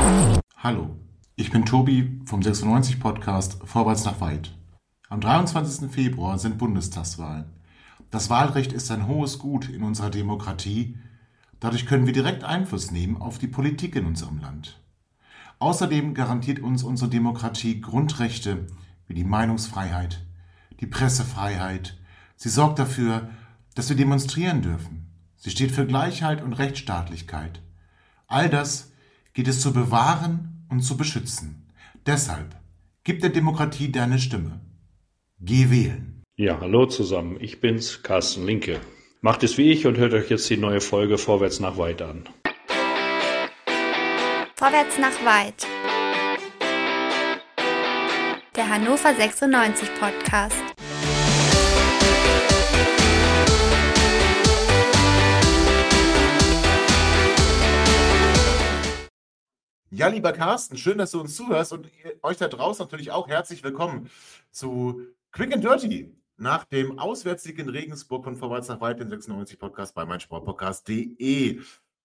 Hallo, ich bin Tobi vom 96-Podcast Vorwärts nach Weit. Am 23. Februar sind Bundestagswahlen. Das Wahlrecht ist ein hohes Gut in unserer Demokratie. Dadurch können wir direkt Einfluss nehmen auf die Politik in unserem Land. Außerdem garantiert uns unsere Demokratie Grundrechte wie die Meinungsfreiheit, die Pressefreiheit. Sie sorgt dafür, dass wir demonstrieren dürfen. Sie steht für Gleichheit und Rechtsstaatlichkeit. All das geht es zu bewahren und zu beschützen. Deshalb gib der Demokratie deine Stimme. Geh wählen. Ja, hallo zusammen, ich bin's, Carsten Linke. Macht es wie ich und hört euch jetzt die neue Folge Vorwärts nach Weit an. Vorwärts nach Weit. Der Hannover 96 Podcast. Ja, lieber Carsten, schön, dass du uns zuhörst und euch da draußen natürlich auch herzlich willkommen zu Quick and Dirty nach dem Auswärtssieg in Regensburg von Vorwärts nach Weit, den 96 Podcast bei meinsportpodcast.de.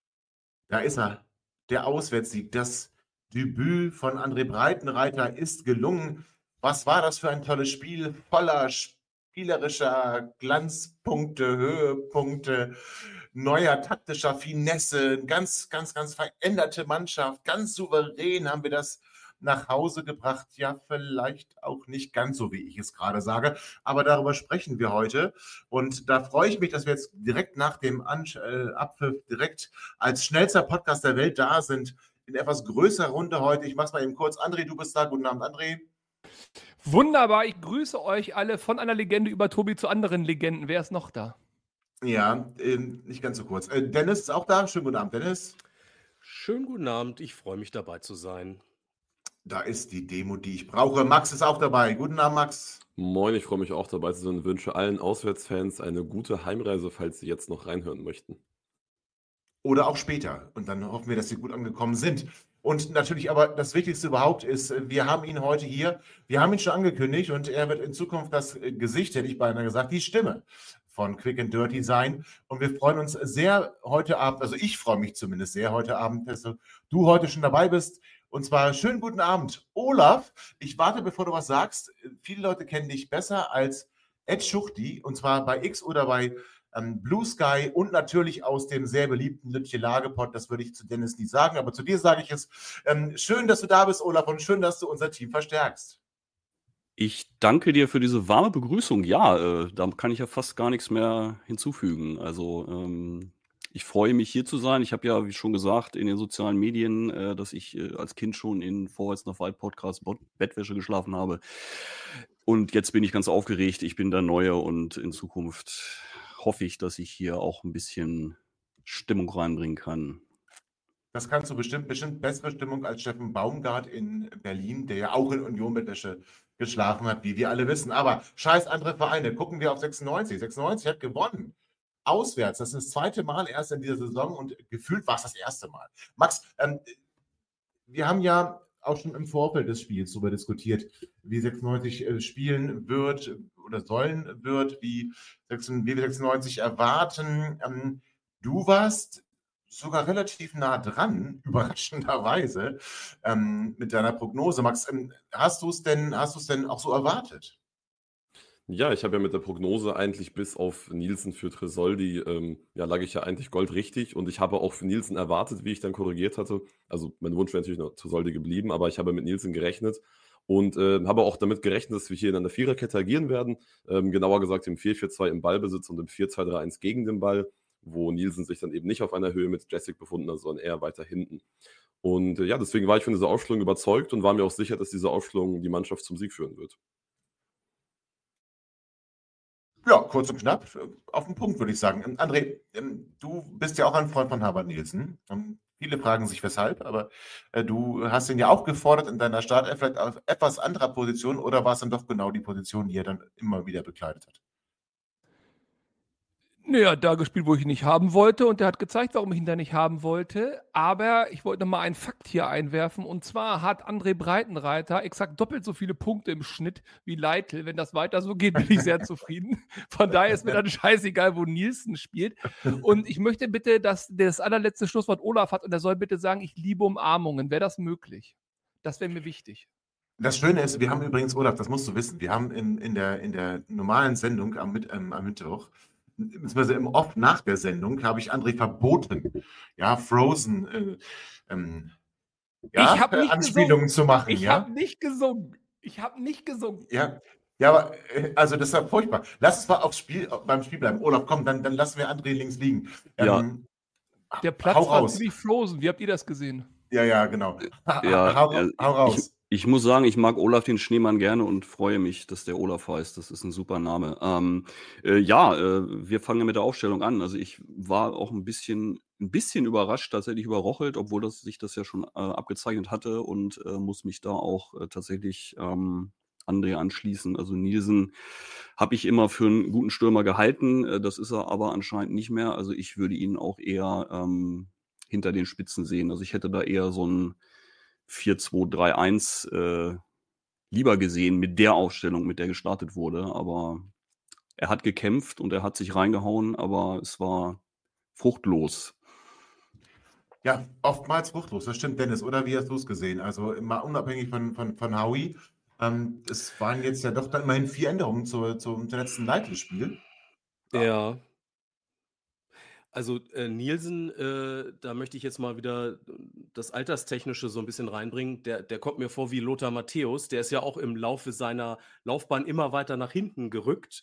Da ist er, der Auswärtssieg, das Debüt von André Breitenreiter ist gelungen. Was war das für ein tolles Spiel, voller spielerischer Glanzpunkte, Höhepunkte, neuer taktischer Finesse, ganz veränderte Mannschaft, ganz souverän haben wir das nach Hause gebracht. Ja, vielleicht auch nicht ganz so, wie ich es gerade sage, aber darüber sprechen wir heute. Und da freue ich mich, dass wir jetzt direkt nach dem Abpfiff direkt als schnellster Podcast der Welt da sind, in etwas größerer Runde heute. Ich mache es mal eben kurz. André, du bist da. Guten Abend, André. Wunderbar, ich grüße euch alle von einer Legende über Tobi zu anderen Legenden. Wer ist noch da? Ja, nicht ganz so kurz. Dennis ist auch da. Schönen guten Abend, Dennis. Schönen guten Abend, ich freue mich dabei zu sein. Da ist die Demo, die ich brauche. Max ist auch dabei. Guten Abend, Max. Moin, ich freue mich auch dabei zu sein und wünsche allen Auswärtsfans eine gute Heimreise, falls sie jetzt noch reinhören möchten. Oder auch später. Und dann hoffen wir, dass sie gut angekommen sind. Und natürlich aber das Wichtigste überhaupt ist, wir haben ihn heute hier, wir haben ihn schon angekündigt und er wird in Zukunft das Gesicht, hätte ich beinahe gesagt, die Stimme von Quick and Dirty sein. Und wir freuen uns sehr heute Abend, also ich freue mich zumindest sehr heute Abend, dass du heute schon dabei bist. Und zwar schönen guten Abend, Olaf. Ich warte, bevor du was sagst. Viele Leute kennen dich besser als Ed Schuchti, und zwar bei X oder bei Blue Sky und natürlich aus dem sehr beliebten Lütje Lagepot. Das würde ich zu Dennis nie sagen, aber zu dir sage ich es. Schön, dass du da bist, Olaf, und schön, dass du unser Team verstärkst. Ich danke dir für diese warme Begrüßung. Ja, da kann ich ja fast gar nichts mehr hinzufügen. Also ich freue mich, hier zu sein. Ich habe ja, wie schon gesagt, in den sozialen Medien, dass ich als Kind schon in Vorwärts nach Weit Podcast Bettwäsche geschlafen habe. Und jetzt bin ich ganz aufgeregt. Ich bin der Neue und in Zukunft hoffe ich, dass ich hier auch ein bisschen Stimmung reinbringen kann. Das kannst du bestimmt bessere Stimmung als Steffen Baumgart in Berlin, der ja auch in Union-Bettwäsche geschlafen hat, wie wir alle wissen. Aber scheiß andere Vereine. Gucken wir auf 96. 96 hat gewonnen. Auswärts. Das ist das zweite Mal erst in dieser Saison und gefühlt war es das erste Mal. Max, wir haben ja auch schon im Vorfeld des Spiels darüber diskutiert, wie 96 spielen wird oder sollen wird, wie wir 96 erwarten. Du warst sogar relativ nah dran, überraschenderweise, mit deiner Prognose. Max, hast du es denn auch so erwartet? Ja, ich habe ja mit der Prognose eigentlich bis auf Nielsen für Tresoldi, lag ich ja eigentlich goldrichtig und ich habe auch für Nielsen erwartet, wie ich dann korrigiert hatte. Also mein Wunsch wäre natürlich noch Tresoldi geblieben, aber ich habe mit Nielsen gerechnet und habe auch damit gerechnet, dass wir hier in einer Viererkette agieren werden. Genauer gesagt im 4-4-2 im Ballbesitz und im 4-2-3-1 gegen den Ball, wo Nielsen sich dann eben nicht auf einer Höhe mit Jessic befunden hat, sondern eher weiter hinten. Und deswegen war ich von dieser Aufstellung überzeugt und war mir auch sicher, dass diese Aufstellung die Mannschaft zum Sieg führen wird. Ja, kurz und knapp, auf den Punkt würde ich sagen. André, du bist ja auch ein Freund von Herbert Nielsen. Viele fragen sich weshalb, aber du hast ihn ja auch gefordert in deiner Startelf, vielleicht auf etwas anderer Position, oder war es dann doch genau die Position, die er dann immer wieder bekleidet hat? Naja, da gespielt, wo ich ihn nicht haben wollte und der hat gezeigt, warum ich ihn da nicht haben wollte. Aber ich wollte noch mal einen Fakt hier einwerfen und zwar hat André Breitenreiter exakt doppelt so viele Punkte im Schnitt wie Leitl. Wenn das weiter so geht, bin ich sehr zufrieden. Von daher ist mir dann scheißegal, wo Nielsen spielt. Und ich möchte bitte, dass das allerletzte Schlusswort Olaf hat und er soll bitte sagen, ich liebe Umarmungen. Wäre das möglich? Das wäre mir wichtig. Das Schöne ist, wir haben übrigens, Olaf, das musst du wissen, wir haben in der normalen Sendung am Mittwoch, beziehungsweise im Off nach der Sendung, habe ich André verboten, ja, Frozen, ja, Ich hab nicht Anspielungen gesungen. zu machen, Ich ja. habe nicht gesungen. Ja, ja, aber also das war furchtbar. Lass uns mal beim Spiel bleiben. Olaf, komm, dann lassen wir André links liegen. Ja. Der Platz hau war raus. ziemlich Frozen. Wie habt ihr das gesehen? Ja, genau. Ja, Hau raus. Ich muss sagen, ich mag Olaf den Schneemann gerne und freue mich, dass der Olaf heißt. Das ist ein super Name. Wir fangen mit der Aufstellung an. Also ich war auch ein bisschen überrascht tatsächlich über Rochelt, obwohl sich das ja schon abgezeichnet hatte und muss mich da auch tatsächlich André anschließen. Also Nielsen habe ich immer für einen guten Stürmer gehalten. Das ist er aber anscheinend nicht mehr. Also ich würde ihn auch eher hinter den Spitzen sehen. Also ich hätte da eher so ein 4-2-3-1 lieber gesehen mit der Aufstellung, mit der gestartet wurde. Aber er hat gekämpft und er hat sich reingehauen, aber es war fruchtlos. Ja, oftmals fruchtlos, das stimmt, Dennis. Oder wie hast du es gesehen? Also mal unabhängig von Howie. Es waren jetzt ja doch dann immerhin 4 Änderungen zum letzten Leitl-Spiel. Ja. Also Nielsen, da möchte ich jetzt mal wieder das Alterstechnische so ein bisschen reinbringen. Der kommt mir vor wie Lothar Matthäus. Der ist ja auch im Laufe seiner Laufbahn immer weiter nach hinten gerückt.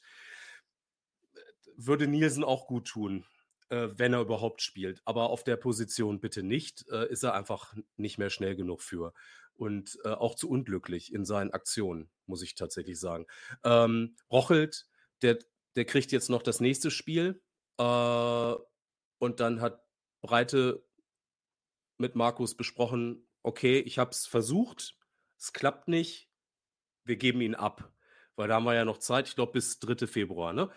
Würde Nielsen auch gut tun, wenn er überhaupt spielt. Aber auf der Position bitte nicht. Ist er einfach nicht mehr schnell genug für. Und auch zu unglücklich in seinen Aktionen, muss ich tatsächlich sagen. Rochelt, der kriegt jetzt noch das nächste Spiel. Und dann hat Breite mit Markus besprochen, okay, ich habe es versucht, es klappt nicht, wir geben ihn ab. Weil da haben wir ja noch Zeit, ich glaube bis 3. Februar. Ne?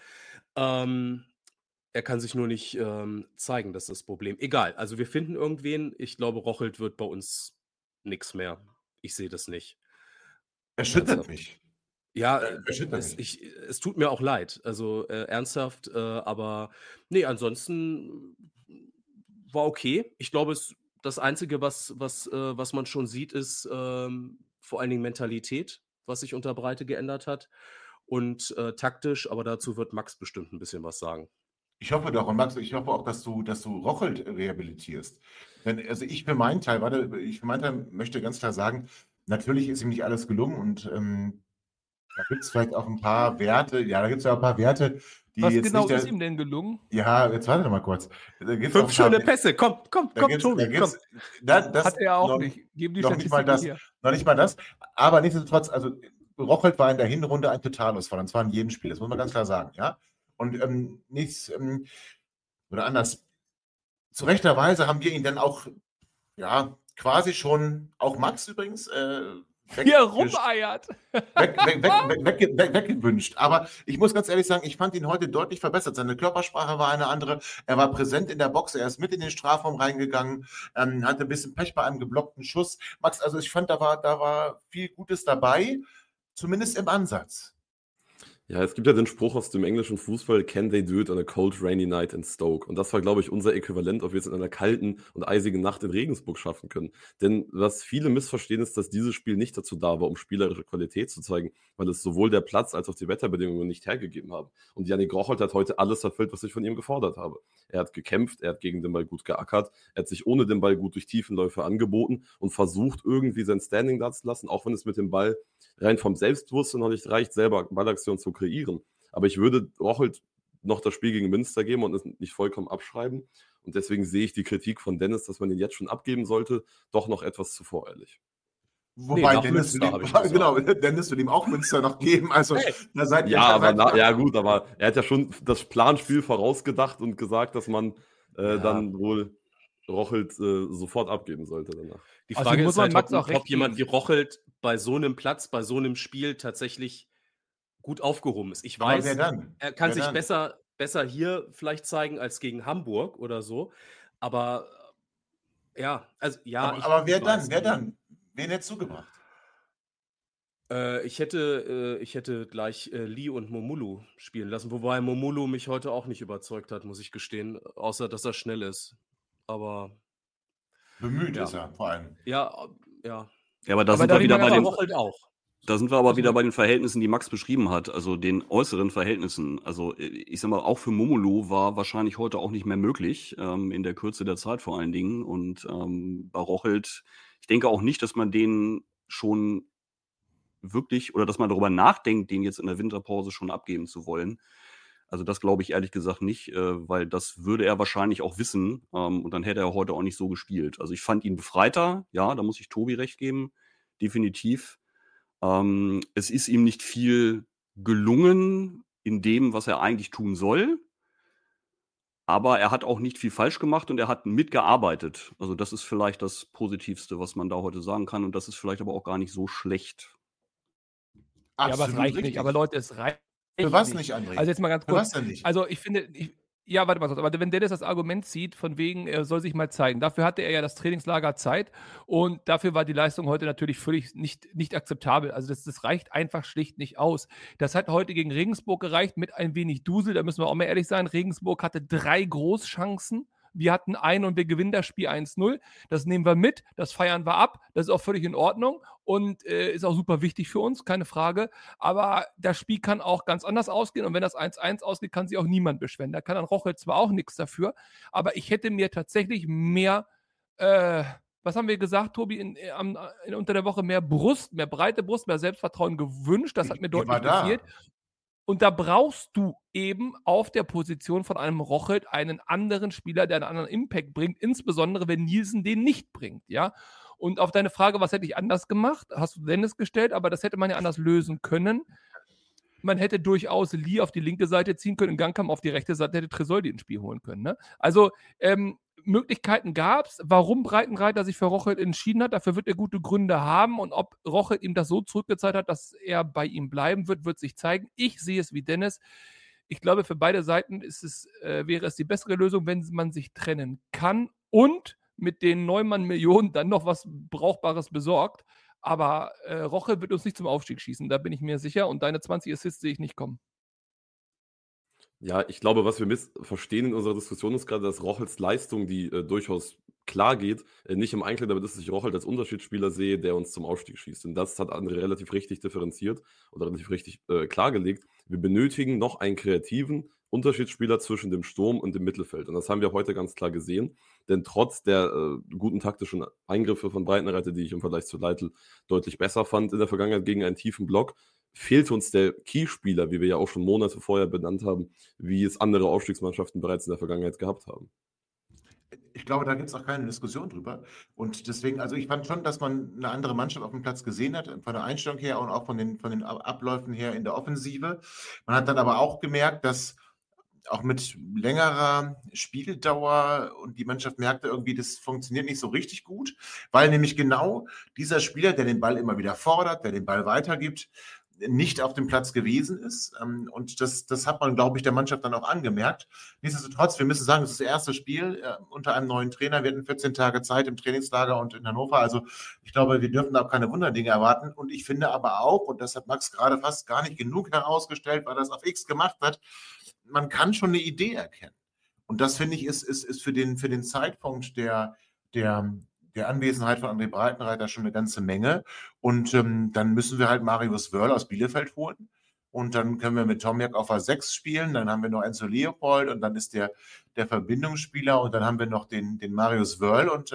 Er kann sich nur nicht zeigen, das ist das Problem. Egal, also wir finden irgendwen. Ich glaube, Rochelt wird bei uns nichts mehr. Ich sehe das nicht. Erschüttert mich. Ja, Erschüttert mich. es tut mir auch leid. Also ernsthaft, aber nee, ansonsten war okay. Ich glaube, das Einzige, was man schon sieht, ist vor allen Dingen Mentalität, was sich unter Breite geändert hat. Und taktisch, aber dazu wird Max bestimmt ein bisschen was sagen. Ich hoffe doch, und Max, ich hoffe auch, dass du Rochelt rehabilitierst. Denn also ich für meinen Teil möchte ganz klar sagen, natürlich ist ihm nicht alles gelungen und da gibt es vielleicht auch ein paar Werte, die Was jetzt genau nicht ist ihm denn gelungen? Ja, jetzt warte doch mal kurz. Da gibt's 5 auch ein schöne paar, Pässe, komm, da Tobi, komm. das Hat er auch noch, nicht. Geben die noch nicht mal Statistiken das, hier. noch nicht mal das. Aber nichtsdestotrotz, also Rochelt war in der Hinrunde ein Totalausfall, und zwar in jedem Spiel, das muss man ganz klar sagen, ja. Und oder anders, zu rechter Weise haben wir ihn dann auch, ja, quasi schon, auch Max übrigens, Wie er rumeiert. weggewünscht. Aber ich muss ganz ehrlich sagen, ich fand ihn heute deutlich verbessert. Seine Körpersprache war eine andere. Er war präsent in der Box. Er ist mit in den Strafraum reingegangen, hatte ein bisschen Pech bei einem geblockten Schuss. Max, also ich fand, da war viel Gutes dabei, zumindest im Ansatz. Ja, es gibt ja den Spruch aus dem englischen Fußball, can they do it on a cold rainy night in Stoke? Und das war, glaube ich, unser Äquivalent, ob wir es in einer kalten und eisigen Nacht in Regensburg schaffen können. Denn was viele missverstehen, ist, dass dieses Spiel nicht dazu da war, um spielerische Qualität zu zeigen, weil es sowohl der Platz als auch die Wetterbedingungen nicht hergegeben haben. Und Yannick Rochelt hat heute alles erfüllt, was ich von ihm gefordert habe. Er hat gekämpft, er hat gegen den Ball gut geackert, er hat sich ohne den Ball gut durch Tiefenläufe angeboten und versucht, irgendwie sein Standing da zu lassen, auch wenn es mit dem Ball rein vom Selbstbewusstsein noch nicht reicht, selber Ballaktionen zu kreieren. Aber ich würde Rochelt noch das Spiel gegen Münster geben und es nicht vollkommen abschreiben. Und deswegen sehe ich die Kritik von Dennis, dass man ihn jetzt schon abgeben sollte, doch noch etwas zu voreilig. Wobei nach Dennis Münster, habe ich gesagt. genau, Dennis will ihm auch Münster noch geben. Also Hey. da seid ihr Ja, aber gut, aber er hat ja schon das Planspiel vorausgedacht und gesagt, dass man dann wohl Rochelt sofort abgeben sollte danach. Die Also Frage muss ist man halt, Max auch recht ob jemand wie geben. Rochelt bei so einem Platz, bei so einem Spiel tatsächlich gut aufgehoben ist. Ich Aber weiß, wer dann? er kann Wer sich dann? besser besser hier vielleicht zeigen als gegen Hamburg oder so. Aber ja, also ja, Aber wer ich weiß dann? Wer nicht. dann? Wen hättest du gebracht? Ich hätte gleich Lee und Momulu spielen lassen, wobei Momulu mich heute auch nicht überzeugt hat, muss ich gestehen, außer dass er schnell ist. Aber Bemüht Ja. ist er vor allem. ja, ja. Ja, aber da Aber sind da wir liegt wieder man bei aber den, Rochelt auch. da sind wir aber Das wieder muss- bei den Verhältnissen, die Max beschrieben hat, also den äußeren Verhältnissen. Also ich sag mal, auch für Momolu war wahrscheinlich heute auch nicht mehr möglich, in der Kürze der Zeit vor allen Dingen. Und bei Rochelt, ich denke auch nicht, dass man den schon wirklich oder dass man darüber nachdenkt, den jetzt in der Winterpause schon abgeben zu wollen. Also das glaube ich ehrlich gesagt nicht, weil das würde er wahrscheinlich auch wissen, und dann hätte er heute auch nicht so gespielt. Also ich fand ihn befreiter, ja, da muss ich Tobi recht geben, definitiv. Es ist ihm nicht viel gelungen in dem, was er eigentlich tun soll, aber er hat auch nicht viel falsch gemacht und er hat mitgearbeitet. Also das ist vielleicht das Positivste, was man da heute sagen kann, und das ist vielleicht aber auch gar nicht so schlecht. Ja, aber es Absolut reicht richtig. nicht. Aber Leute, es reicht Für was nicht, André? Also jetzt mal ganz Für was kurz. denn nicht? Also ich finde, ja, warte mal kurz, aber wenn Dennis das Argument zieht, von wegen, er soll sich mal zeigen, dafür hatte er ja das Trainingslager Zeit und dafür war die Leistung heute natürlich völlig nicht akzeptabel. Also das reicht einfach schlicht nicht aus. Das hat heute gegen Regensburg gereicht mit ein wenig Dusel, da müssen wir auch mal ehrlich sein. Regensburg hatte 3 Großchancen. Wir hatten einen und wir gewinnen das Spiel 1-0. Das nehmen wir mit, das feiern wir ab, das ist auch völlig in Ordnung und ist auch super wichtig für uns, keine Frage. Aber das Spiel kann auch ganz anders ausgehen und wenn das 1-1 ausgeht, kann sich auch niemand beschweren. Da kann dann Rochelt zwar auch nichts dafür, aber ich hätte mir tatsächlich mehr, was haben wir gesagt, Tobi, unter der Woche mehr breite Brust, mehr Selbstvertrauen gewünscht. Das hat mir Die war deutlich da. gefehlt. Und da brauchst du eben auf der Position von einem Rochelt einen anderen Spieler, der einen anderen Impact bringt, insbesondere wenn Nielsen den nicht bringt, ja. Und auf deine Frage, was hätte ich anders gemacht, hast du Dennis gestellt, aber das hätte man ja anders lösen können. Man hätte durchaus Lee auf die linke Seite ziehen können, Gangkamp auf die rechte Seite, hätte Tresoldi ins Spiel holen können. Ne? Also Möglichkeiten gab es. Warum Breitenreiter sich für Rochelt entschieden hat, dafür wird er gute Gründe haben. Und ob Rochelt ihm das so zurückgezeigt hat, dass er bei ihm bleiben wird sich zeigen. Ich sehe es wie Dennis. Ich glaube, für beide Seiten wäre es die bessere Lösung, wenn man sich trennen kann und mit den Neumann-Millionen dann noch was Brauchbares besorgt. Aber Rochelt wird uns nicht zum Aufstieg schießen, da bin ich mir sicher. Und deine 20 Assists sehe ich nicht kommen. Ja, ich glaube, was wir missverstehen in unserer Diskussion ist gerade, dass Rochelts Leistung, die durchaus klar geht, nicht im Einklang damit ist, dass ich Rochelt als Unterschiedsspieler sehe, der uns zum Aufstieg schießt. Und das hat André relativ richtig differenziert oder relativ richtig klargelegt. Wir benötigen noch einen kreativen Unterschiedsspieler zwischen dem Sturm und dem Mittelfeld. Und das haben wir heute ganz klar gesehen. Denn trotz der guten taktischen Eingriffe von Breitenreiter, die ich im Vergleich zu Leitl deutlich besser fand in der Vergangenheit gegen einen tiefen Block, fehlt uns der Key-Spieler, wie wir ja auch schon Monate vorher benannt haben, wie es andere Aufstiegsmannschaften bereits in der Vergangenheit gehabt haben. Ich glaube, da gibt es auch keine Diskussion drüber. Und deswegen, also ich fand schon, dass man eine andere Mannschaft auf dem Platz gesehen hat, von der Einstellung her und auch von den Abläufen her in der Offensive. Man hat dann aber auch gemerkt, dass auch mit längerer Spieldauer und die Mannschaft merkte irgendwie, das funktioniert nicht so richtig gut, weil nämlich genau dieser Spieler, der den Ball immer wieder fordert, der den Ball weitergibt, nicht auf dem Platz gewesen ist. Und das hat man, glaube ich, der Mannschaft dann auch angemerkt. Nichtsdestotrotz, wir müssen sagen, es ist das erste Spiel unter einem neuen Trainer. Wir hatten 14 Tage Zeit im Trainingslager und in Hannover. Also ich glaube, wir dürfen da auch keine Wunderdinge erwarten. Und ich finde aber auch, und das hat Max gerade fast gar nicht genug herausgestellt, weil er das auf X gemacht hat, man kann schon eine Idee erkennen. Und das, finde ich, ist für den Zeitpunkt der Anwesenheit von André Breitenreiter schon eine ganze Menge. Und dann müssen wir halt Marius Wörl aus Bielefeld holen. Und dann können wir mit Tomiak auf A6 spielen. Dann haben wir noch Enzo Leopold und dann ist der Verbindungsspieler. Und dann haben wir noch den Marius Wörl. Und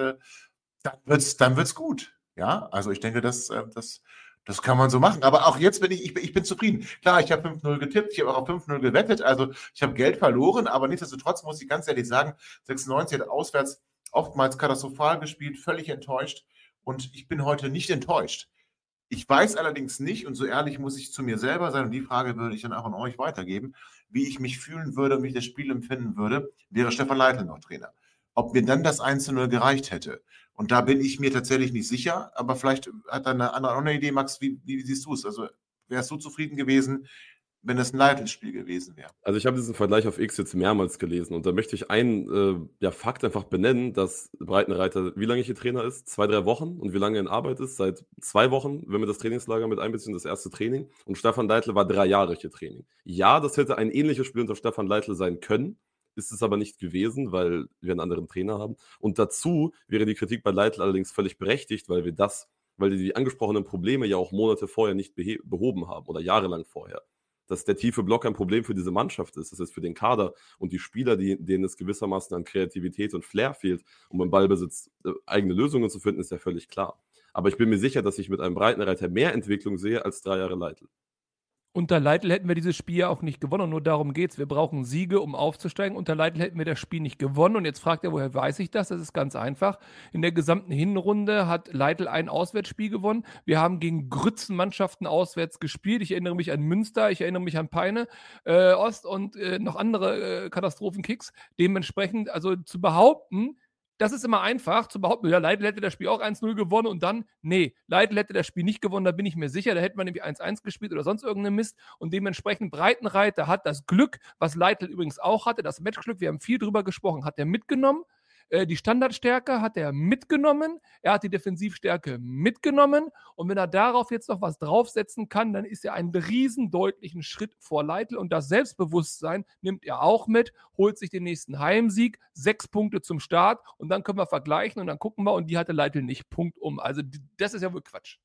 dann wird's gut. Ja, also ich denke, das kann man so machen. Aber auch jetzt bin ich bin zufrieden. Klar, ich habe 5-0 getippt, ich habe auch auf 5-0 gewettet. Also ich habe Geld verloren, aber nichtsdestotrotz muss ich ganz ehrlich sagen, 96 hat auswärts oftmals katastrophal gespielt, völlig enttäuscht. Und ich bin heute nicht enttäuscht. Ich weiß allerdings nicht, und so ehrlich muss ich zu mir selber sein, und die Frage würde ich dann auch an euch weitergeben, wie ich mich fühlen würde und wie ich das Spiel empfinden würde, wäre Stefan Leitl noch Trainer. Ob mir dann das 1-0 gereicht hätte. Und da bin ich mir tatsächlich nicht sicher, aber vielleicht hat da eine andere Idee, Max, wie siehst du es? Also wärst du zufrieden gewesen wenn das ein Leitl-Spiel gewesen wäre. Also ich habe diesen Vergleich auf X jetzt mehrmals gelesen und da möchte ich einen Fakt einfach benennen, dass Breitenreiter, wie lange hier Trainer ist? 2-3 Wochen, und wie lange er in Arbeit ist? Seit 2 Wochen, wenn wir das Trainingslager mit einbeziehen, das erste Training. Und Stefan Leitl war 3 Jahre hier Training. Ja, das hätte ein ähnliches Spiel unter Stefan Leitl sein können, ist es aber nicht gewesen, weil wir einen anderen Trainer haben. Und dazu wäre die Kritik bei Leitl allerdings völlig berechtigt, weil die angesprochenen Probleme ja auch Monate vorher nicht behoben haben oder jahrelang vorher. Dass der tiefe Block ein Problem für diese Mannschaft ist. Das ist für den Kader und die Spieler, denen es gewissermaßen an Kreativität und Flair fehlt, um im Ballbesitz eigene Lösungen zu finden, ist ja völlig klar. Aber ich bin mir sicher, dass ich mit einem Breitenreiter mehr Entwicklung sehe als 3 Jahre Leitl. Unter Leitl hätten wir dieses Spiel ja auch nicht gewonnen. Und nur darum geht's. Wir brauchen Siege, um aufzusteigen. Unter Leitl hätten wir das Spiel nicht gewonnen. Und jetzt fragt er, woher weiß ich das? Das ist ganz einfach. In der gesamten Hinrunde hat Leitl ein Auswärtsspiel gewonnen. Wir haben gegen Grützenmannschaften auswärts gespielt. Ich erinnere mich an Münster, ich erinnere mich an Peine, Ost und noch andere Katastrophenkicks. Dementsprechend, also zu behaupten, das ist immer einfach, zu behaupten, ja, Leitl hätte das Spiel auch 1-0 gewonnen und dann, nee, Leitl hätte das Spiel nicht gewonnen, da bin ich mir sicher, da hätte man nämlich 1-1 gespielt oder sonst irgendeinen Mist und dementsprechend Breitenreiter hat das Glück, was Leitl übrigens auch hatte, das Matchglück, wir haben viel drüber gesprochen, hat er mitgenommen. Die Standardstärke hat er mitgenommen, er hat die Defensivstärke mitgenommen und wenn er darauf jetzt noch was draufsetzen kann, dann ist er einen riesen deutlichen Schritt vor Leitl und das Selbstbewusstsein nimmt er auch mit, holt sich den nächsten Heimsieg, 6 Punkte zum Start und dann können wir vergleichen und dann gucken wir und die hatte Leitl nicht, Punkt um. Also das ist ja wohl Quatsch.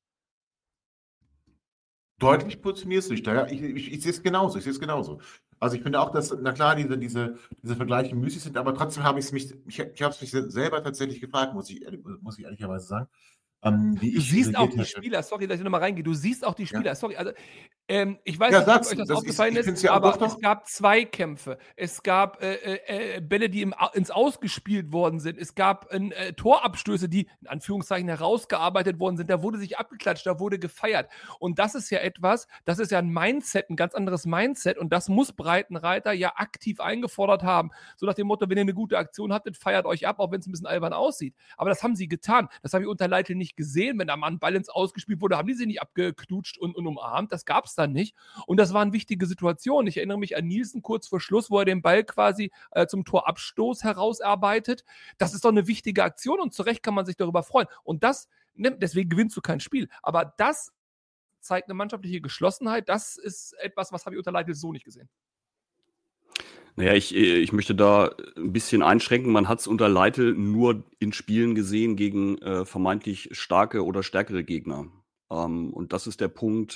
Deutlich positionierst du dich da. Ja, ich sehe es genauso. Also ich finde auch, dass, na klar, diese Vergleiche müßig sind, aber trotzdem habe ich es mich selber tatsächlich gefragt, muss ich ehrlicherweise sagen, wie Du ich siehst auch reagiert die hätte. Spieler, sorry, dass ich nochmal reingehe, du siehst auch die Spieler, Ja. sorry, also ich weiß Ja, nicht, ob sag's, euch das das aufgefallen ich ist, finde es ja aber doch. es gab Zweikämpfe, es gab Bälle, die ins Ausgespielt worden sind, es gab Torabstöße, die in Anführungszeichen herausgearbeitet worden sind, da wurde sich abgeklatscht, da wurde gefeiert und das ist ja etwas, das ist ja ein Mindset, ein ganz anderes Mindset und das muss Breitenreiter ja aktiv eingefordert haben, so nach dem Motto, wenn ihr eine gute Aktion hattet, feiert euch ab, auch wenn es ein bisschen albern aussieht, aber das haben sie getan, das habe ich unter Leitl nicht gesehen, wenn da mal ein Ball ins Ausgespielt wurde, haben die sie nicht abgeknutscht und umarmt, das gab es dann nicht und das waren wichtige Situationen. Ich erinnere mich an Nielsen kurz vor Schluss, wo er den Ball quasi zum Torabstoß herausarbeitet. Das ist doch eine wichtige Aktion und zu Recht kann man sich darüber freuen. Und deswegen gewinnst du kein Spiel. Aber das zeigt eine mannschaftliche Geschlossenheit. Das ist etwas, was habe ich unter Leitl so nicht gesehen. Naja, ich möchte da ein bisschen einschränken. Man hat es unter Leitl nur in Spielen gesehen gegen vermeintlich starke oder stärkere Gegner. Und das ist der Punkt.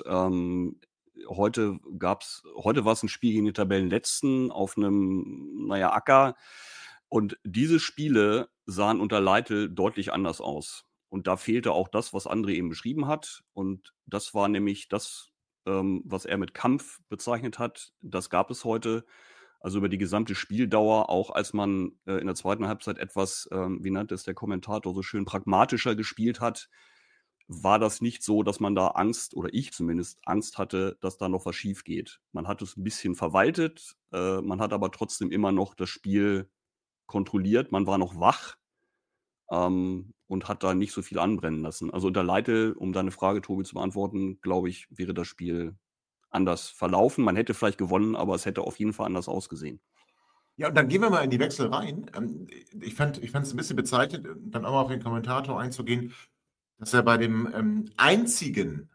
Heute war es ein Spiel gegen den Tabellenletzten auf einem, Acker. Und diese Spiele sahen unter Leitl deutlich anders aus. Und da fehlte auch das, was André eben beschrieben hat. Und das war nämlich das, was er mit Kampf bezeichnet hat. Das gab es heute. Also über die gesamte Spieldauer, auch als man in der zweiten Halbzeit etwas, wie nannte es der Kommentator, so schön pragmatischer gespielt hat, war das nicht so, dass man da Angst, oder ich zumindest, Angst hatte, dass da noch was schief geht. Man hat es ein bisschen verwaltet, man hat aber trotzdem immer noch das Spiel kontrolliert, man war noch wach und hat da nicht so viel anbrennen lassen. Also unter Leitl, um deine Frage, Tobi, zu beantworten, glaube ich, wäre das Spiel anders verlaufen. Man hätte vielleicht gewonnen, aber es hätte auf jeden Fall anders ausgesehen. Ja, und dann gehen wir mal in die Wechsel rein. Ich fand es ein bisschen bezeichnet, dann auch mal auf den Kommentator einzugehen, dass er bei dem einzigen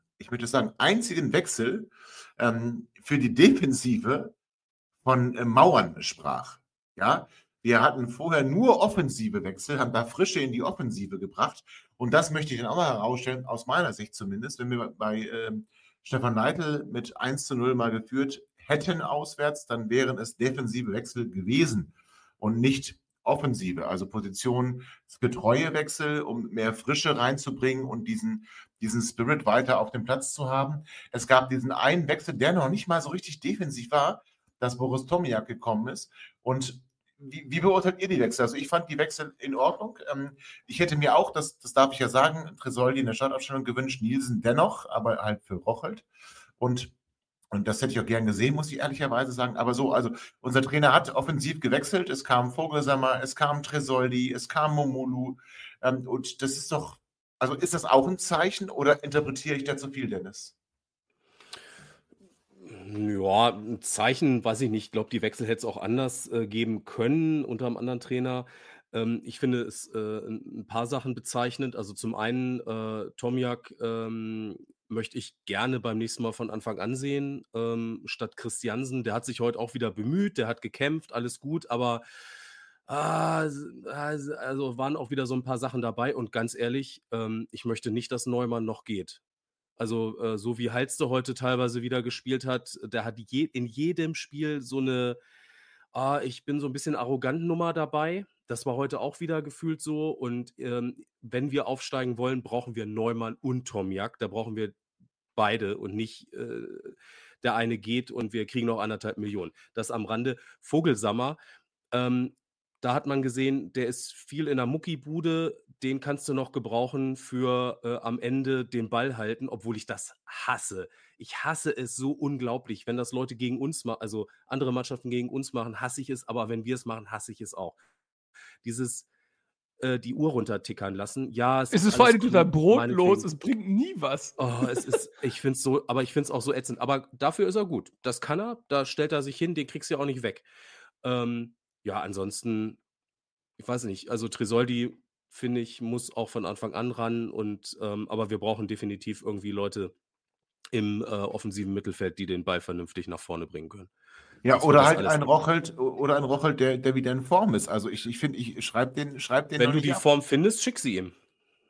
Wechsel für die Defensive von Mauern sprach. Ja, wir hatten vorher nur offensive Wechsel, haben da Frische in die Offensive gebracht. Und das möchte ich dann auch mal herausstellen, aus meiner Sicht zumindest, wenn wir bei Stefan Leitl mit 1-0 mal geführt hätten auswärts, dann wären es defensive Wechsel gewesen und nicht offensive, also positionsgetreue Wechsel, um mehr Frische reinzubringen und diesen Spirit weiter auf dem Platz zu haben. Es gab diesen einen Wechsel, der noch nicht mal so richtig defensiv war, dass Boris Tomiak gekommen ist. Und wie beurteilt ihr die Wechsel? Also ich fand die Wechsel in Ordnung. Ich hätte mir auch, das darf ich ja sagen, Tresoldi in der Startaufstellung gewünscht, Nielsen dennoch, aber halt für Rochelt. Und das hätte ich auch gern gesehen, muss ich ehrlicherweise sagen. Aber so, also unser Trainer hat offensiv gewechselt. Es kam Vogelsammer, es kam Tresoldi, es kam Momolu. Und das ist doch, also ist das auch ein Zeichen oder interpretiere ich da zu viel, Dennis? Ja, ein Zeichen, weiß ich nicht. Ich glaube, die Wechsel hätte es auch anders geben können unter einem anderen Trainer. Ich finde es ein paar Sachen bezeichnend. Also zum einen, Tomjak möchte ich gerne beim nächsten Mal von Anfang an sehen, statt Christiansen. Der hat sich heute auch wieder bemüht, der hat gekämpft, alles gut, aber also waren auch wieder so ein paar Sachen dabei. Und ganz ehrlich, ich möchte nicht, dass Neumann noch geht. Also, so wie Halste heute teilweise wieder gespielt hat, der hat in jedem Spiel so eine ich bin so ein bisschen arrogant Nummer dabei. Das war heute auch wieder gefühlt so. Und, wenn wir aufsteigen wollen, brauchen wir Neumann und Tomjak. Da brauchen wir beide und nicht, der eine geht und wir kriegen noch 1,5 Millionen. Das am Rande. Vogelsammer, da hat man gesehen, der ist viel in der Muckibude, den kannst du noch gebrauchen für am Ende den Ball halten, obwohl ich das hasse. Ich hasse es so unglaublich, wenn das Leute gegen uns machen, also andere Mannschaften gegen uns machen, hasse ich es, aber wenn wir es machen, hasse ich es auch. Dieses die Uhr runtertickern lassen. Ja, Es ist vor allem total brotlos, es bringt nie was. Ich finde es so, aber ich finde es auch so ätzend. Aber dafür ist er gut. Das kann er, da stellt er sich hin, den kriegst du ja auch nicht weg. Ja, ansonsten, ich weiß nicht, also Tresoldi, finde ich, muss auch von Anfang an ran aber wir brauchen definitiv irgendwie Leute im offensiven Mittelfeld, die den Ball vernünftig nach vorne bringen können. Ja, Sonst oder wird das halt alles ein nichts. Rochelt, der wieder in Form ist. Also ich finde, ich schreibe den Wenn noch du nicht die ab. Form findest, schick sie ihm.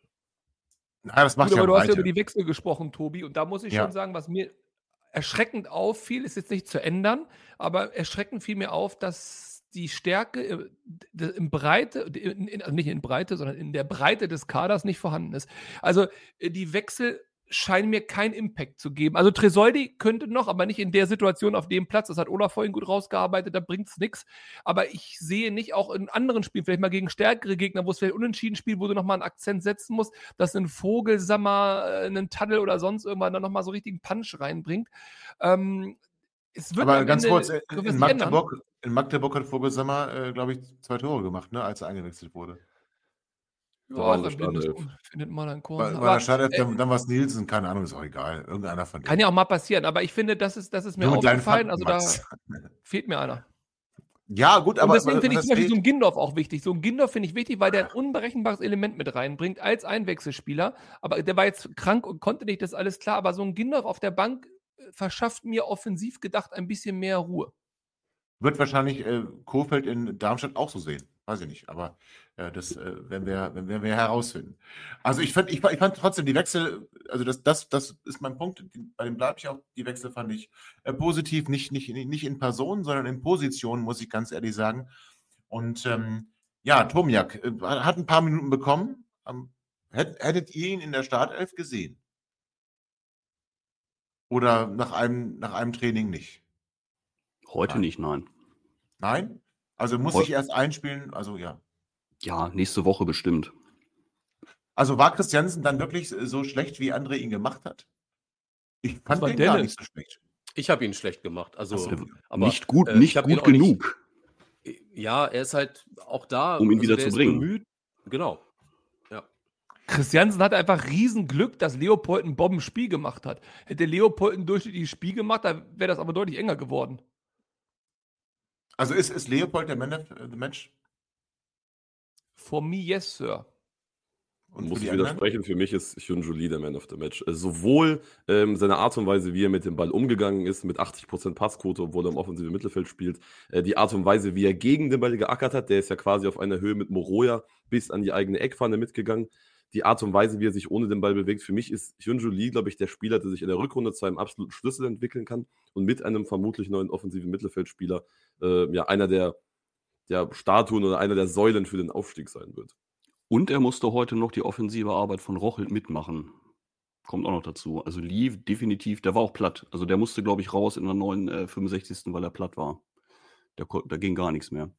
Na, das macht Gut, ja aber du hast ja Breite. über die Wechsel gesprochen, Tobi, und da muss ich Ja. schon sagen, was mir erschreckend auffiel, ist jetzt nicht zu ändern, aber erschreckend fiel mir auf, dass die Stärke in Breite, also nicht in Breite, sondern in der Breite des Kaders nicht vorhanden ist. Also die Wechsel scheinen mir keinen Impact zu geben. Also Tresoldi könnte noch, aber nicht in der Situation auf dem Platz. Das hat Olaf vorhin gut rausgearbeitet, da bringt es nichts. Aber ich sehe nicht auch in anderen Spielen, vielleicht mal gegen stärkere Gegner, wo es vielleicht unentschieden spielt, wo du nochmal einen Akzent setzen musst, dass ein Vogelsammer, einen Taddel oder sonst irgendwann dann nochmal so richtigen Punch reinbringt. Es wird Aber am ganz Ende, kurz, können wir es nicht ändern. in Magdeburg hat Vogelsammer, glaube ich, 2 Tore gemacht, ne, als er eingewechselt wurde. Ja, Da auch waren wir ein blindes Startelf. Huhn findet mal ein Korn. Bei der Aber Startelf, dann war es Nielsen, keine Ahnung, ist auch egal. Irgendeiner von kann denen. ja auch mal passieren. Aber ich finde, das ist mir Nur mit deinen aufgefallen. Fakten, Also da Max. fehlt mir einer. Ja, gut, Und aber deswegen finde ich was zum Beispiel so fehlt? einen Gindorf auch wichtig. So einen Gindorf finde ich wichtig, weil der ein unberechenbares Element mit reinbringt als Einwechselspieler. Aber der war jetzt krank und konnte nicht, das ist alles klar. Aber so ein Gindorf auf der Bank verschafft mir offensiv gedacht ein bisschen mehr Ruhe. Wird wahrscheinlich Kohfeldt in Darmstadt auch so sehen. Weiß ich nicht, aber das werden wir herausfinden. Also ich fand trotzdem die Wechsel, also das ist mein Punkt, bei dem bleibe ich auch, die Wechsel fand ich positiv, nicht in Person, sondern in Position, muss ich ganz ehrlich sagen. Und ja, Tomjak hat ein paar Minuten bekommen. Hättet ihr ihn in der Startelf gesehen? Oder nach einem Training nicht? Heute Nein. nicht, nein. Nein? Also muss Heu- ich erst einspielen, also ja. Ja, nächste Woche bestimmt. Also war Christiansen dann wirklich so schlecht, wie André ihn gemacht hat? Ich fand war den gar Delle. nicht so schlecht. Ich habe ihn schlecht gemacht. Also, Ach so. aber Nicht gut, ich nicht habe ihn gut auch nicht. genug. Ja, er ist halt auch da. Um ihn also wieder der zu ist bringen. Bemüht. Genau. Ja. Christiansen hatte einfach Riesenglück, dass Leopold ein Bombenspiel gemacht hat. Hätte Leopold ein durchschnittliches Spiel gemacht, dann wäre das aber deutlich enger geworden. Also ist Leopold der Man of the Match? For me, yes, Sir. Und Muss für ich die anderen? widersprechen, für mich ist Hyunjoo Lee der Man of the Match. Sowohl seine Art und Weise, wie er mit dem Ball umgegangen ist, mit 80% Passquote, obwohl er im offensiven Mittelfeld spielt, die Art und Weise, wie er gegen den Ball geackert hat, der ist ja quasi auf einer Höhe mit Moroja bis an die eigene Eckpfanne mitgegangen. Die Art und Weise, wie er sich ohne den Ball bewegt, für mich ist Hyunjoo Lee, glaube ich, der Spieler, der sich in der Rückrunde zu einem absoluten Schlüssel entwickeln kann und mit einem vermutlich neuen offensiven Mittelfeldspieler ja einer der Statuen oder einer der Säulen für den Aufstieg sein wird. Und er musste heute noch die offensive Arbeit von Rochelt mitmachen. Kommt auch noch dazu. Also Lee definitiv, der war auch platt. Also der musste, glaube ich, raus in der 65. weil er platt war. Da ging gar nichts mehr.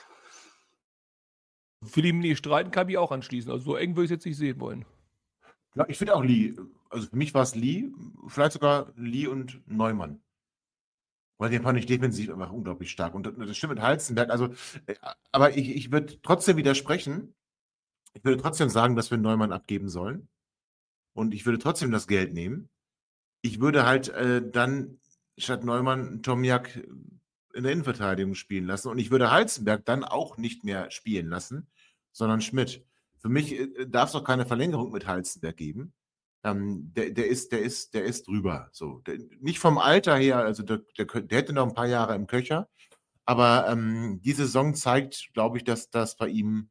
Will ihm nicht streiten, kann ich auch anschließen. Also so eng würde ich es jetzt nicht sehen wollen. Ja, ich finde auch Lee, also für mich war es Lee, vielleicht sogar Lee und Neumann. Weil den fand ich defensiv einfach unglaublich stark. Und das stimmt mit Halstenberg. Also, aber ich würde trotzdem widersprechen. Ich würde trotzdem sagen, dass wir Neumann abgeben sollen. Und ich würde trotzdem das Geld nehmen. Ich würde halt dann statt Neumann Tomjak in der Innenverteidigung spielen lassen. Und ich würde Halzenberg dann auch nicht mehr spielen lassen, sondern Schmidt. Für mich darf es doch keine Verlängerung mit Halzenberg geben. Der ist drüber. So. Nicht vom Alter her, also der hätte noch ein paar Jahre im Köcher. Aber die Saison zeigt, glaube ich, dass das bei ihm,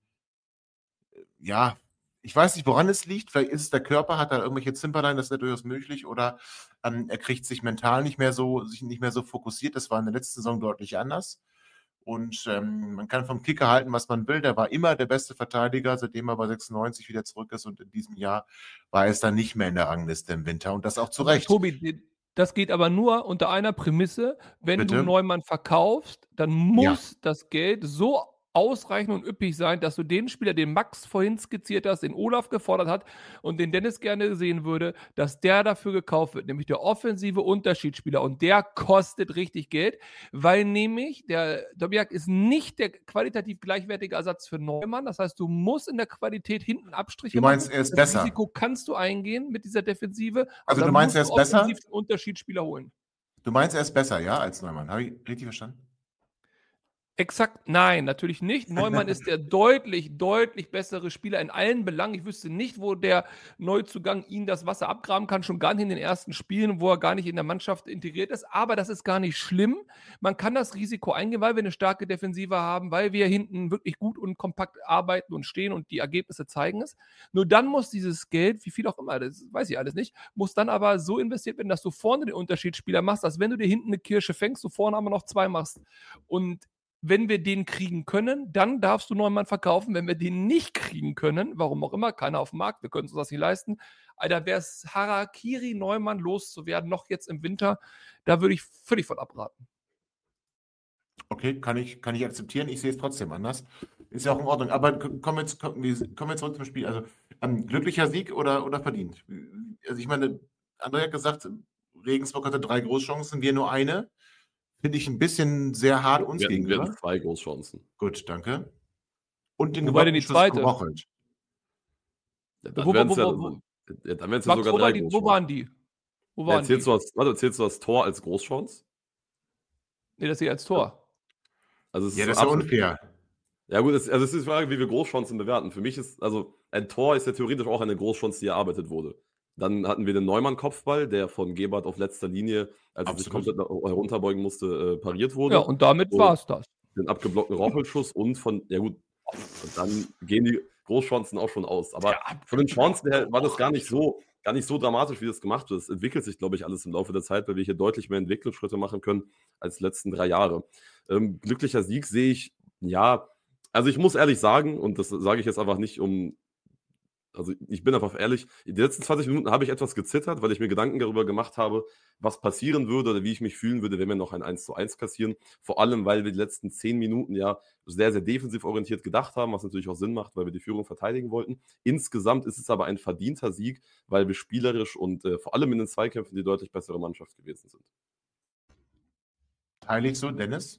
ja, ich weiß nicht, woran es liegt. Vielleicht ist es der Körper, hat da irgendwelche Zimperlein, das ist ja durchaus möglich. Oder er kriegt sich mental nicht mehr so fokussiert. Das war in der letzten Saison deutlich anders. Und man kann vom Kicker halten, was man will. Der war immer der beste Verteidiger, seitdem er bei 96 wieder zurück ist. Und in diesem Jahr war es dann nicht mehr in der Rangliste im Winter. Und das auch zu Recht. Tobi, das geht aber nur unter einer Prämisse. Wenn Bitte? du Neumann verkaufst, dann muss das Geld so ausreichend und üppig sein, dass du den Spieler, den Max vorhin skizziert hast, den Olaf gefordert hat und den Dennis gerne sehen würde, dass der dafür gekauft wird, nämlich der offensive Unterschiedsspieler. Und der kostet richtig Geld, weil nämlich der Dobiak ist nicht der qualitativ gleichwertige Ersatz für Neumann. Das heißt, du musst in der Qualität hinten Abstriche Du meinst, machen. er ist Das besser? Risiko kannst du eingehen mit dieser Defensive. Also aber du meinst, er musst ist besser? offensiv den Unterschiedsspieler holen. Du meinst, er ist besser, ja, als Neumann. Habe ich richtig verstanden? Exakt, nein, natürlich nicht. Neumann ist der deutlich, deutlich bessere Spieler in allen Belangen. Ich wüsste nicht, wo der Neuzugang ihn das Wasser abgraben kann, schon gar nicht in den ersten Spielen, wo er gar nicht in der Mannschaft integriert ist. Aber das ist gar nicht schlimm. Man kann das Risiko eingehen, weil wir eine starke Defensive haben, weil wir hinten wirklich gut und kompakt arbeiten und stehen und die Ergebnisse zeigen es. Nur dann muss dieses Geld, wie viel auch immer, das weiß ich alles nicht, muss dann aber so investiert werden, dass du vorne den Unterschiedsspieler machst, als wenn du dir hinten eine Kirsche fängst, du vorne aber noch zwei machst. Und wenn wir den kriegen können, dann darfst du Neumann verkaufen. Wenn wir den nicht kriegen können, warum auch immer, keiner auf dem Markt, wir können uns das nicht leisten, Alter, wäre es Harakiri, Neumann loszuwerden, noch jetzt im Winter, da würde ich völlig von abraten. Okay, kann ich akzeptieren. Ich sehe es trotzdem anders. Ist ja auch in Ordnung. Aber kommen wir zurück zum Spiel. Also glücklicher Sieg oder verdient? Also ich meine, André hat gesagt, Regensburg hatte 3 Großchancen, wir nur eine. Finde ich ein bisschen sehr hart uns Wir gegenüber. hatten 2 Großchancen. Gut, danke. Und den Wo war denn die Schuss zweite? Rochelt. Ja, dann Wo- wären es wo- ja, wo- dann wären's ja Max, sogar wo 3 waren die? Großchancen. Wo Ja, waren die? Zählst du das Tor als Großchance? Nee, das hier als Tor. Also es Ja, das ist ja absolut- unfair. Ja gut, es ist die Frage, wie wir Großchancen bewerten. Für mich ist, also ein Tor ist ja theoretisch auch eine Großchance, die erarbeitet wurde. Dann hatten wir den Neumann-Kopfball, der von Gebhardt auf letzter Linie, als er sich Absolut. komplett herunterbeugen musste, pariert wurde. Ja, und damit So. war es das. Den abgeblockten Rochelschuss und ja gut, und dann gehen die Großchancen auch schon aus. Aber von den Chancen her war das gar nicht so dramatisch, wie das gemacht wird. Es entwickelt sich, glaube ich, alles im Laufe der Zeit, weil wir hier deutlich mehr Entwicklungsschritte machen können als die letzten 3 Jahre. Glücklicher Sieg sehe ich, ja, also ich muss ehrlich sagen, und das sage ich jetzt einfach nicht also ich bin einfach ehrlich, die letzten 20 Minuten habe ich etwas gezittert, weil ich mir Gedanken darüber gemacht habe, was passieren würde oder wie ich mich fühlen würde, wenn wir noch ein 1:1 kassieren. Vor allem, weil wir die letzten 10 Minuten ja sehr, sehr defensiv orientiert gedacht haben, was natürlich auch Sinn macht, weil wir die Führung verteidigen wollten. Insgesamt ist es aber ein verdienter Sieg, weil wir spielerisch und vor allem in den Zweikämpfen die deutlich bessere Mannschaft gewesen sind. Teile ich so, Dennis?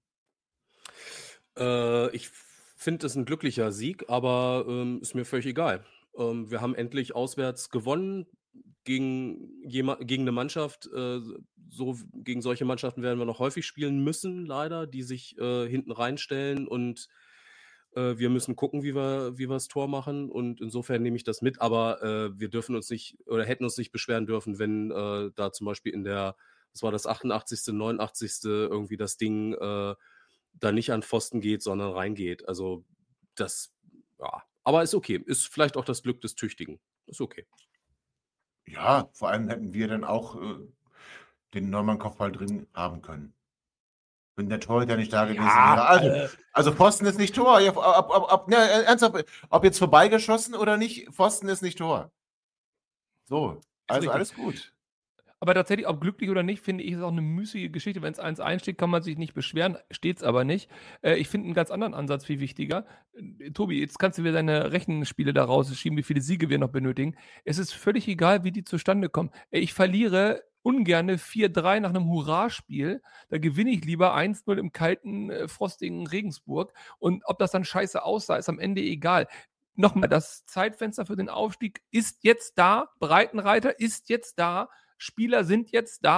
Ich finde es ein glücklicher Sieg, aber ist mir völlig egal. Wir haben endlich auswärts gewonnen gegen eine Mannschaft. Gegen solche Mannschaften werden wir noch häufig spielen müssen, leider, die sich hinten reinstellen und wir müssen gucken, wie wir das Tor machen. Und insofern nehme ich das mit, aber wir dürfen uns nicht oder hätten uns nicht beschweren dürfen, wenn da zum Beispiel das war das 88., 89. irgendwie das Ding da nicht an Pfosten geht, sondern reingeht. Also das, ja, aber ist okay. Ist vielleicht auch das Glück des Tüchtigen. Ist okay. Ja, vor allem hätten wir dann auch den Neumann-Kopfball drin haben können. Wenn der Torhüter nicht da gewesen wäre. Also Pfosten ist nicht Tor. Ja, ernsthaft, ob jetzt vorbeigeschossen oder nicht, Pfosten ist nicht Tor. So, also richtig. alles gut. Aber tatsächlich, ob glücklich oder nicht, finde ich, ist auch eine müßige Geschichte. Wenn es 1:1 steht, kann man sich nicht beschweren, steht es aber nicht. Ich finde einen ganz anderen Ansatz viel wichtiger. Tobi, jetzt kannst du wieder deine Rechenspiele da rausschieben, wie viele Siege wir noch benötigen. Es ist völlig egal, wie die zustande kommen. Ich verliere ungerne 4:3 nach einem Hurraspiel. Da gewinne ich lieber 1:0 im kalten, frostigen Regensburg. Und ob das dann scheiße aussah, ist am Ende egal. Nochmal, das Zeitfenster für den Aufstieg ist jetzt da. Breitenreiter ist jetzt da. Spieler sind jetzt da.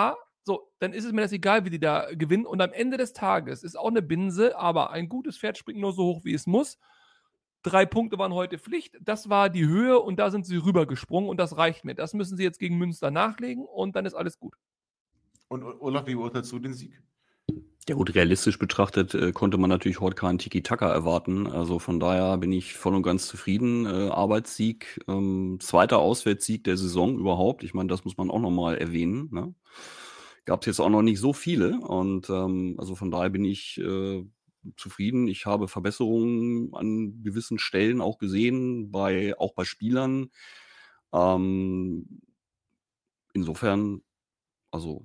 So, dann ist es mir das egal, wie die da gewinnen. Und am Ende des Tages ist auch eine Binse, aber ein gutes Pferd springt nur so hoch, wie es muss. 3 Punkte waren heute Pflicht. Das war die Höhe und da sind sie rübergesprungen und das reicht mir. Das müssen sie jetzt gegen Münster nachlegen und dann ist alles gut. Und Olaf, wie beurteilst du den Sieg? Ja gut, realistisch betrachtet konnte man natürlich heute keinen Tiki-Taka erwarten. Also von daher bin ich voll und ganz zufrieden. Arbeitssieg, zweiter Auswärtssieg der Saison überhaupt. Ich meine, das muss man auch nochmal erwähnen. Ne? Gab es jetzt auch noch nicht so viele. Und also von daher bin ich zufrieden. Ich habe Verbesserungen an gewissen Stellen auch gesehen, auch bei Spielern. Insofern, also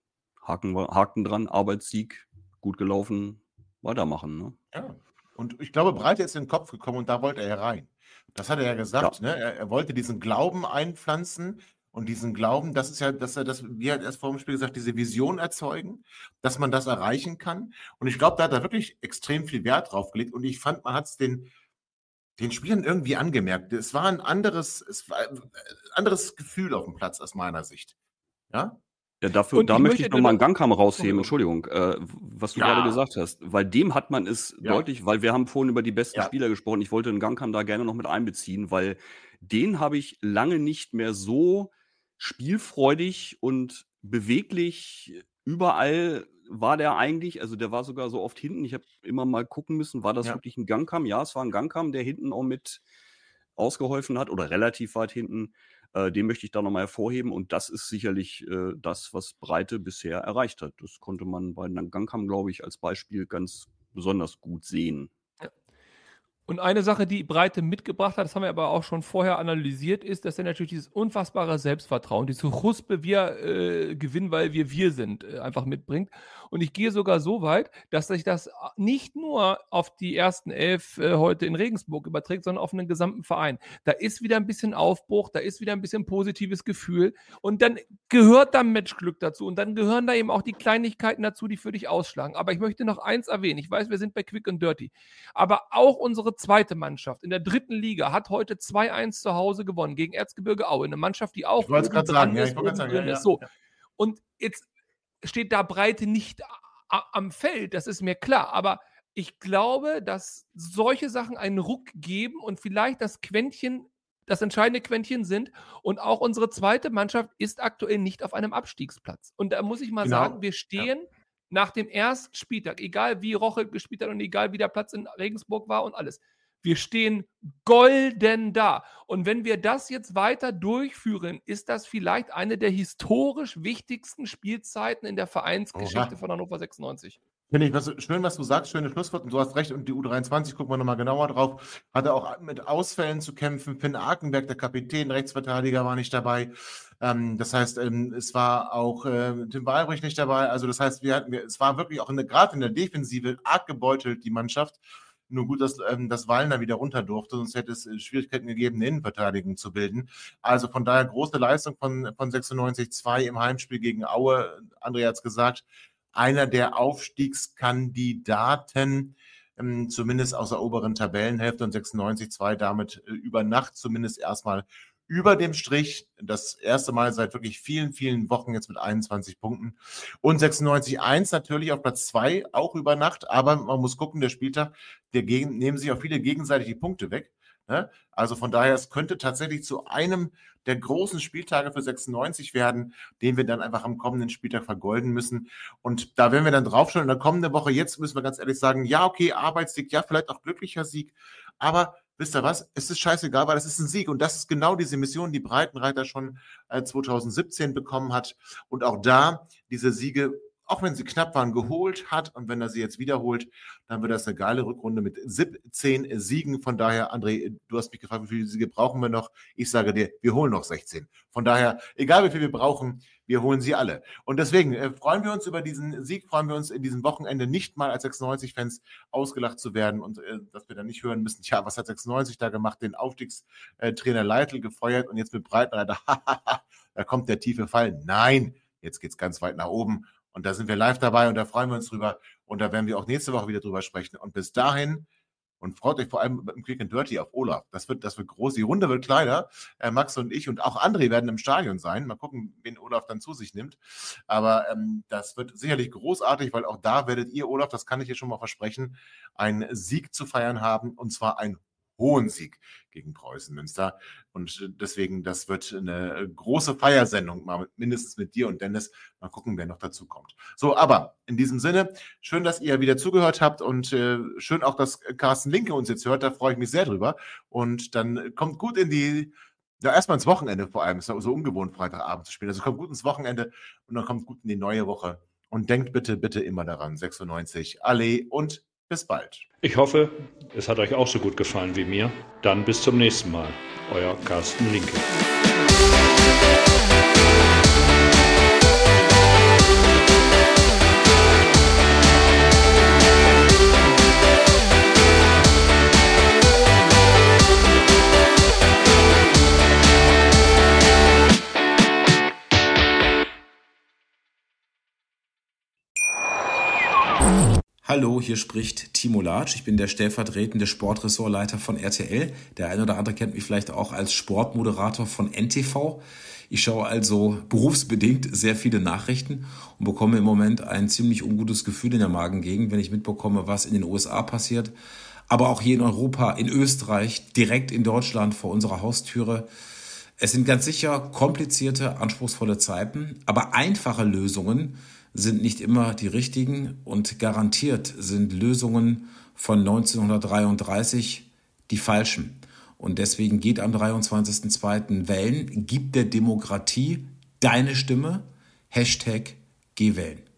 Haken dran, Arbeitssieg, gut gelaufen, weitermachen. Ne? Ja. Und ich glaube, Breite ist in den Kopf gekommen und da wollte er rein. Das hat er ja gesagt. Ja. Ne? Er wollte diesen Glauben einpflanzen und diesen Glauben, das ist ja, wie hat er erst vor dem Spiel gesagt, diese Vision erzeugen, dass man das erreichen kann. Und ich glaube, da hat er wirklich extrem viel Wert drauf gelegt und ich fand, man hat es den Spielern irgendwie angemerkt. Es war ein anderes Gefühl auf dem Platz aus meiner Sicht. Ja? Ja, da Und ich möchte ich möchte nochmal nur- einen Gangham rausheben, Entschuldigung. Entschuldigung, was du Ja. gerade gesagt hast. Weil dem hat man es Ja. deutlich, weil wir haben vorhin über die besten Ja. Spieler gesprochen. Ich wollte einen Gangham da gerne noch mit einbeziehen, weil den habe ich lange nicht mehr so spielfreudig und beweglich. Überall war der eigentlich, also der war sogar so oft hinten. Ich habe immer mal gucken müssen, war das Ja. wirklich ein Gangham? Ja, es war ein Gangham, der hinten auch mit ausgeholfen hat oder relativ weit hinten. Den möchte ich da nochmal hervorheben und das ist sicherlich das, was Breite bisher erreicht hat. Das konnte man bei Gangham, glaube ich, als Beispiel ganz besonders gut sehen. Und eine Sache, die Breite mitgebracht hat, das haben wir aber auch schon vorher analysiert, ist, dass er natürlich dieses unfassbare Selbstvertrauen, diese Chuspe, wir gewinnen, weil wir sind, einfach mitbringt. Und ich gehe sogar so weit, dass sich das nicht nur auf die ersten 11 heute in Regensburg überträgt, sondern auf einen gesamten Verein. Da ist wieder ein bisschen Aufbruch, da ist wieder ein bisschen positives Gefühl und dann gehört da Matchglück dazu und dann gehören da eben auch die Kleinigkeiten dazu, die für dich ausschlagen. Aber ich möchte noch eins erwähnen. Ich weiß, wir sind bei Quick and Dirty, aber auch unsere zweite Mannschaft in der 3. Liga hat heute 2-1 zu Hause gewonnen gegen Erzgebirge Aue. Eine Mannschaft, die auch Ich wollte es gerade sagen. Ja, ich wollte oben gerade sagen. drin Ja, ist. So. Und jetzt steht da Breite nicht am Feld, das ist mir klar. Aber ich glaube, dass solche Sachen einen Ruck geben und vielleicht das entscheidende Quäntchen sind. Und auch unsere zweite Mannschaft ist aktuell nicht auf einem Abstiegsplatz. Und da muss ich mal Genau. sagen, wir stehen nach dem ersten Spieltag, egal wie Roche gespielt hat und egal wie der Platz in Regensburg war und alles, wir stehen golden da. Und wenn wir das jetzt weiter durchführen, ist das vielleicht eine der historisch wichtigsten Spielzeiten in der Vereinsgeschichte von Hannover 96. Finde ich schön, was du sagst, schöne Schlusswort. Und du hast recht, und die U23, gucken wir nochmal genauer drauf, hatte auch mit Ausfällen zu kämpfen. Finn Arkenberg, der Kapitän, Rechtsverteidiger, war nicht dabei. Das heißt, es war auch Tim Walbrich nicht dabei. Also das heißt, es war wirklich auch gerade in der Defensive arg gebeutelt, die Mannschaft. Nur gut, dass Wallner wieder runter durfte, sonst hätte es Schwierigkeiten gegeben, eine Innenverteidigung zu bilden. Also von daher große Leistung von 96-2 im Heimspiel gegen Aue. André hat es gesagt, einer der Aufstiegskandidaten, zumindest aus der oberen Tabellenhälfte, und 96-2 damit über Nacht zumindest erstmal über dem Strich. Das erste Mal seit wirklich vielen, vielen Wochen jetzt mit 21 Punkten. Und 96-1 natürlich auf Platz 2, auch über Nacht. Aber man muss gucken, der Spieltag, nehmen sich auch viele gegenseitig die Punkte weg. Ne? Also von daher, es könnte tatsächlich zu einem der großen Spieltage für 96 werden, den wir dann einfach am kommenden Spieltag vergolden müssen. Und da werden wir dann draufschauen in der kommenden Woche. Jetzt müssen wir ganz ehrlich sagen, ja, okay, Arbeitssieg, ja, vielleicht auch glücklicher Sieg. Aber wisst ihr was? Es ist scheißegal, weil das ist ein Sieg. Und das ist genau diese Mission, die Breitenreiter schon 2017 bekommen hat. Und auch da diese Siege, auch wenn sie knapp waren, geholt hat. Und wenn er sie jetzt wiederholt, dann wird das eine geile Rückrunde mit 17 Siegen. Von daher, André, du hast mich gefragt, wie viele Siege brauchen wir noch? Ich sage dir, wir holen noch 16. Von daher, egal wie viel wir brauchen, wir holen sie alle. Und deswegen freuen wir uns über diesen Sieg, freuen wir uns in diesem Wochenende nicht mal als 96-Fans ausgelacht zu werden und dass wir dann nicht hören müssen, tja, was hat 96 da gemacht? Den Aufstiegstrainer Leitl gefeuert und jetzt mit Breitenreiter, da kommt der tiefe Fall. Nein, jetzt geht es ganz weit nach oben. Und da sind wir live dabei und da freuen wir uns drüber. Und da werden wir auch nächste Woche wieder drüber sprechen. Und bis dahin Und freut euch vor allem im Quick and Dirty auf Olaf. Das wird groß. Die Runde wird kleiner. Max und ich und auch André werden im Stadion sein. Mal gucken, wen Olaf dann zu sich nimmt. Aber das wird sicherlich großartig, weil auch da werdet ihr, Olaf, das kann ich dir schon mal versprechen, einen Sieg zu feiern haben. Und zwar einen hohen Sieg gegen Preußen Münster. Und deswegen, das wird eine große Feiersendung, mal mindestens mit dir und Dennis. Mal gucken, wer noch dazu kommt. So, aber in diesem Sinne, schön, dass ihr wieder zugehört habt und schön auch, dass Carsten Linke uns jetzt hört. Da freue ich mich sehr drüber. Und dann kommt gut erstmal ins Wochenende vor allem. Es ist so ungewohnt, Freitagabend zu spielen. Also kommt gut ins Wochenende und dann kommt gut in die neue Woche. Und denkt bitte, bitte immer daran, 96 Allee und bis bald. Ich hoffe, es hat euch auch so gut gefallen wie mir. Dann bis zum nächsten Mal. Euer Carsten Linke. Hallo, hier spricht Timo Latsch. Ich bin der stellvertretende Sportressortleiter von RTL. Der eine oder andere kennt mich vielleicht auch als Sportmoderator von NTV. Ich schaue also berufsbedingt sehr viele Nachrichten und bekomme im Moment ein ziemlich ungutes Gefühl in der Magengegend, wenn ich mitbekomme, was in den USA passiert. Aber auch hier in Europa, in Österreich, direkt in Deutschland vor unserer Haustüre. Es sind ganz sicher komplizierte, anspruchsvolle Zeiten, aber einfache Lösungen sind nicht immer die richtigen und garantiert sind Lösungen von 1933 die falschen. Und deswegen geht am 23.02. wählen, gib der Demokratie deine Stimme, #GehWählen.